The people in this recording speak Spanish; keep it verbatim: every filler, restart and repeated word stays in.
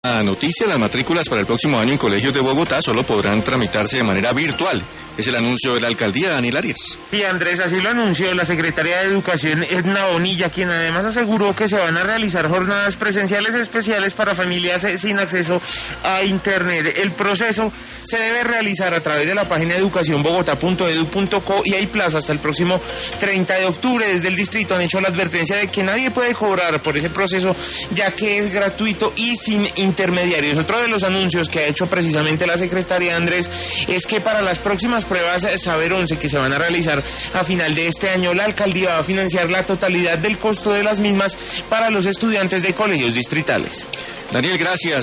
La noticia, las matrículas para el próximo año en colegios de Bogotá solo podrán tramitarse de manera virtual. Es el anuncio de la alcaldía, Daniel Arias. Sí, Andrés, así lo anunció la secretaria de Educación, Edna Bonilla, quien además aseguró que se van a realizar jornadas presenciales especiales para familias sin acceso a Internet. El proceso se debe realizar a través de la página educación bogotá punto edu punto co y hay plazo hasta el próximo treinta de octubre. Desde el distrito han hecho la advertencia de que nadie puede cobrar por ese proceso, ya que es gratuito y sin intermediarios. Otro de los anuncios que ha hecho precisamente la secretaria, Andrés, es que para las próximas pruebas Saber once que se van a realizar a final de este año, la alcaldía va a financiar la totalidad del costo de las mismas para los estudiantes de colegios distritales. Daniel, gracias.